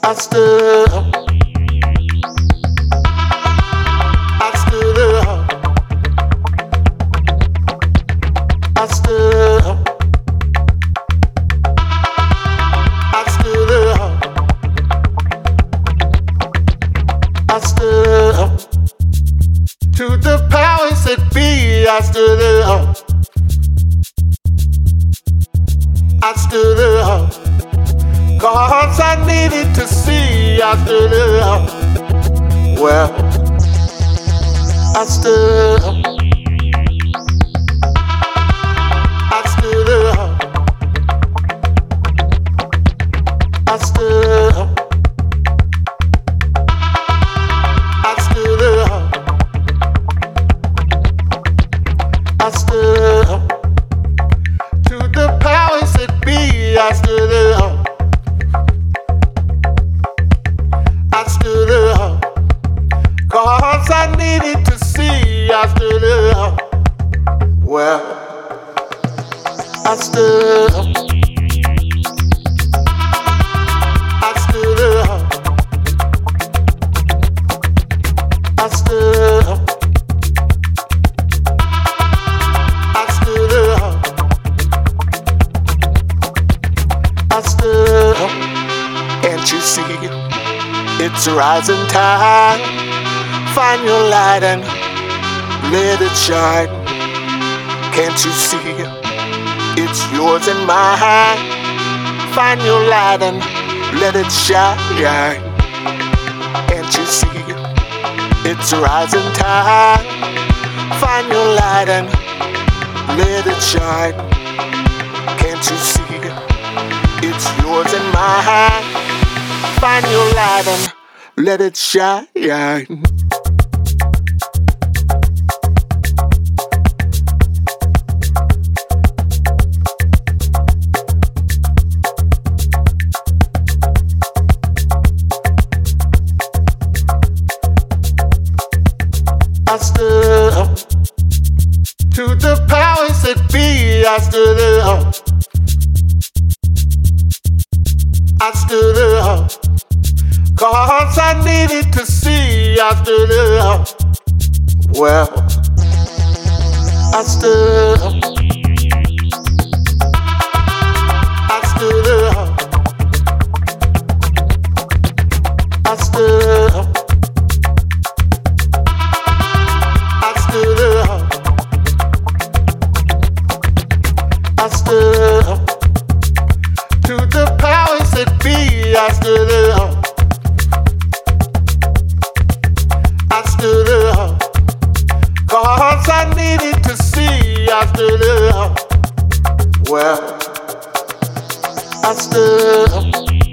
I stood up. I stood up. I stood up. I stood up. I stood up. To the powers that be, I stood up. I stood up. 'Cause I needed to see, I stood up. Well, I stood up. I stood up. I stood up. I stood up. I stood up. To the powers that be, I stood up. I stood up. 'Cause I needed to see, I stood up. Well, I stood up. I stood up. I stood up. I stood up. I stood up. Can't you see? It's a rising tide. Find your light and let it shine. Can't you see? It's yours and mine. Find your light and let it shine. Can't you see? It's a rising tide. Find your light and let it shine. Can't you see? It's yours and mine. Find your light and let it shine. I stood up. To the powers that be, I stood up. I stood up. 'Cause I needed to see, I stood up. Well, I stood up. I stood up. I stood up. I stood up. I stood up. To the powers that be, I stood up. I stood up. 'Cause I needed to see, I stood up. Well, I stood up.